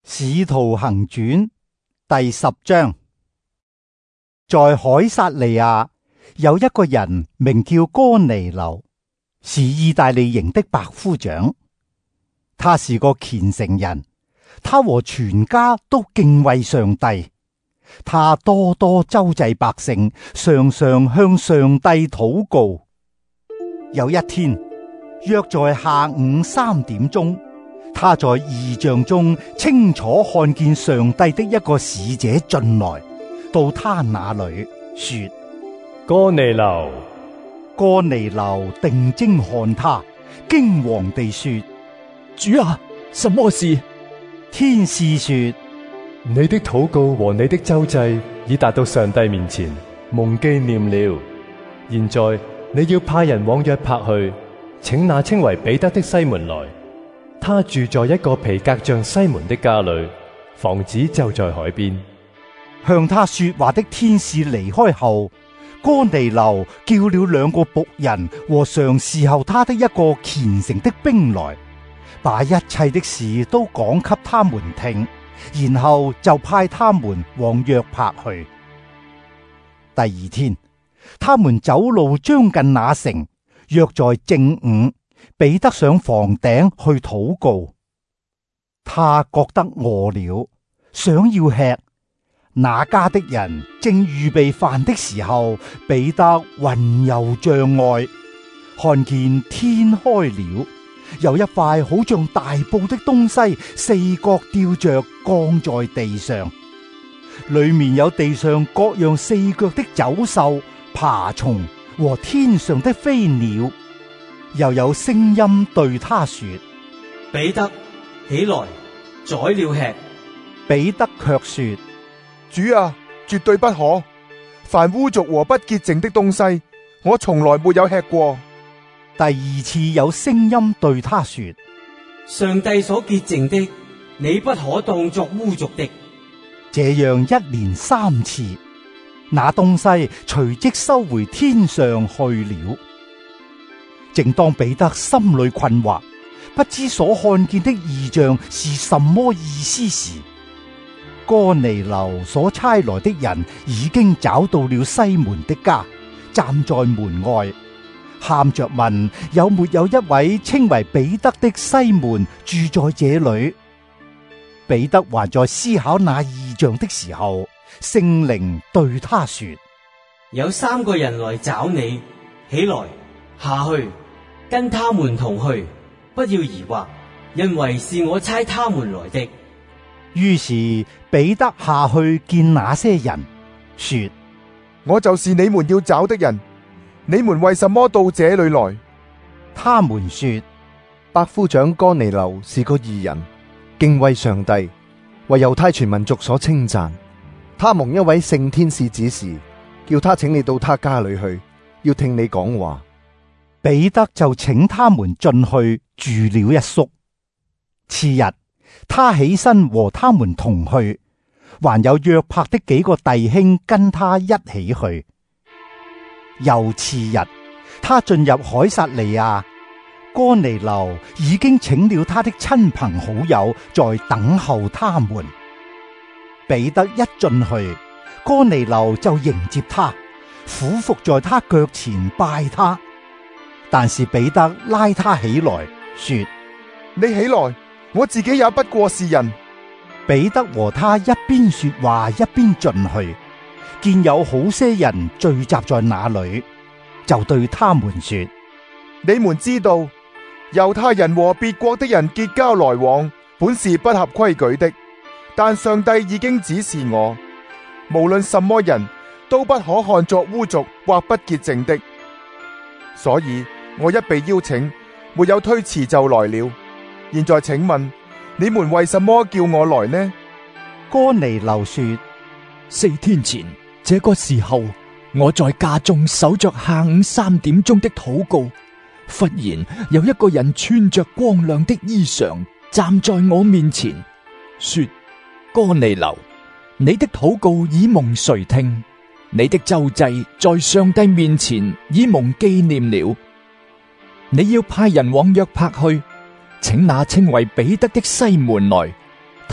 使徒行傳第10章。在凱撒利亞有一個人名叫哥尼流，是意大利營的百夫長。他是個虔誠人，他和全家都敬畏上帝。他多多周濟百姓，常常向上帝禱告。有一天，約在下午3點鐘，他在異象中清楚看見上帝的一個使者進來，到他那裏說： 哥尼流。 哥尼流定睛看他，驚惶地說： 主啊，什麼事？ 天使說： 你的禱告和你的周濟已達到上帝面前，蒙紀念了。現在你要派人往約帕去，請那稱為彼得的西門來。他住在一個皮革匠西門的家裏，房子就在海邊。 向他說話的天使離開後，哥尼流叫了2個僕人和常侍候他的一個虔誠的兵來，把一切的事都講給他們聽，然後就派他們往約帕去。第2天，他們走路將近那城，約在正午，彼得上房頂去禱告。他覺得餓了，想要吃。那家的人正預備飯的時候，彼得魂遊象外，看見天開了，有一塊好像大布的東西四角吊着降在地上，裏面有地上各樣4腳的走獸、爬蟲和天上的飛鳥。又有聲音對他說： 彼得，起來，宰了吃。 彼得卻說： 主啊，絕對不可！凡污濁和不潔淨的東西，我從來沒有吃過。 第2次有聲音對他說： 上帝所潔淨的，你不可當作污濁的。 這樣一連3次，那東西隨即收回天上去了。正當彼得心裏困惑，不知所看見的異象是什麼意思時，哥尼流所差來的人已經找到了西門的家，站在門外，喊着問：有沒有一位稱為彼得的西門住在這裏？彼得還在思考那異象的時候，聖靈對他說： 有3個人來找你，起來，下去，跟他們同去，不要疑惑，因為是我差他們來的。 於是彼得下去見那些人，說： 我就是你們要找的人，你們為什麼到這裏來？ 他們說： 百夫長哥尼流是個義人，敬畏上帝，為猶太全民族所稱讚。他蒙一位聖天使指示，叫他請你到他家裏去，要聽你講話。 彼得就請他們進去住了一宿。次日，他起身和他們同去，還有約帕的幾個弟兄跟他一起去。又次日，他進入凱撒利亞，哥尼流已經請了他的親朋好友在等候他們。彼得一進去，哥尼流就迎接他，俯伏在他腳前拜他。但是彼得拉他起來，說： 你起來，我自己也不過是人。 彼得和他一邊說話一邊進去，見有好些人聚集在那裏，就對他們說： 你們知道，猶太人和別國的人結交來往，本是不合規矩的。但上帝已經指示我，無論什麼人都不可看作污濁或不潔淨的。所以我一被邀請，沒有推辭就來了。現在請問，你們為什麼叫我來呢？ 哥尼流說 ：4天前這個時候，我在家中守着下午3點鐘的禱告，忽然有一個人穿着光亮的衣裳站在我面前，說：哥尼流，你的禱告已蒙垂聽，你的周濟在上帝面前已蒙紀念了。你要派人往約帕去，請那稱為彼得的西門來，他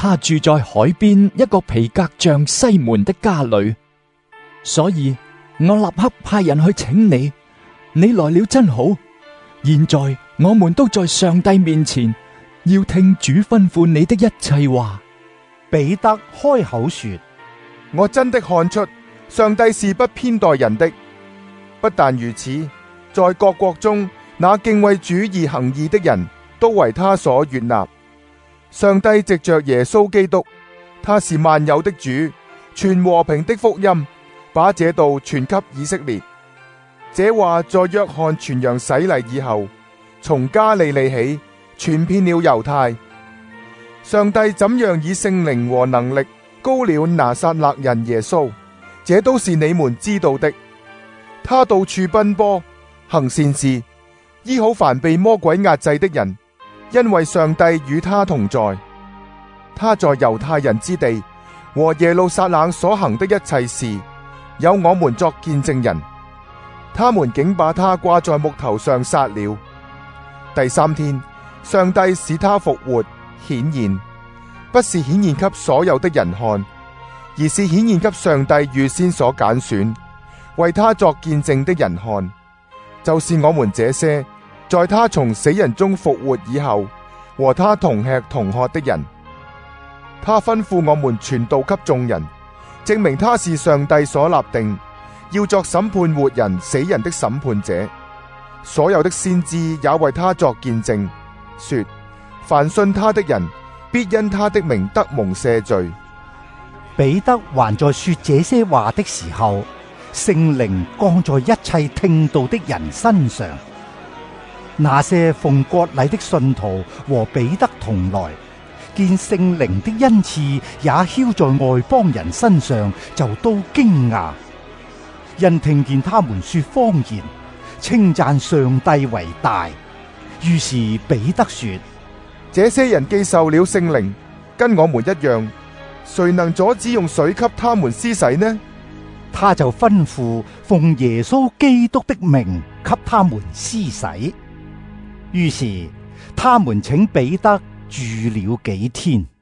他住在海邊一個皮革匠西門的家裏，所以我立刻派人去請你。你來了真好。現在我們都在上帝面前，要聽主吩咐你的一切話。 彼得開口說： 我真的看出上帝是不偏待人的。不但如此，在各國中那敬畏主而行義的人都為他所悅納。上帝藉着耶穌基督，他是萬有的主，傳和平的福音，把這道傳給以色列。這話在約翰傳揚洗禮以後，從加利利起，傳遍了猶太。上帝怎樣以聖靈和能力膏了拿撒勒人耶穌，這都是你們知道的。他到處奔波，行善事，醫好凡被魔鬼壓制的人，因為上帝與他同在。他在猶太人之地和耶路撒冷所行的一切事，有我們作見證人。他們竟把他掛在木頭上殺了。第3天，上帝使他復活顯現，不是顯現給所有的人看，而是顯現給上帝預先所揀選，為他作見證的人看，就是我們這些在他從死人中復活以後，和他同吃同喝的人。他吩咐我們傳道給眾人，證明他是上帝所立定，要作審判活人死人的審判者。所有的先知也為他作見證，說凡信他的人，必因他的名得蒙赦罪。 彼得還在說這些話的時候，聖靈降在一切聽道的人身上。那些奉割禮的信徒和彼得同來，見聖靈的恩賜也澆在外邦人身上，就都驚訝，因聽見他們說方言，稱讚上帝為大。於是彼得說： 這些人既受了聖靈，跟我們一樣，誰能阻止用水給他們施洗呢？ 他就吩咐奉耶穌基督的名給他們施洗。於是他們請彼得住了幾天。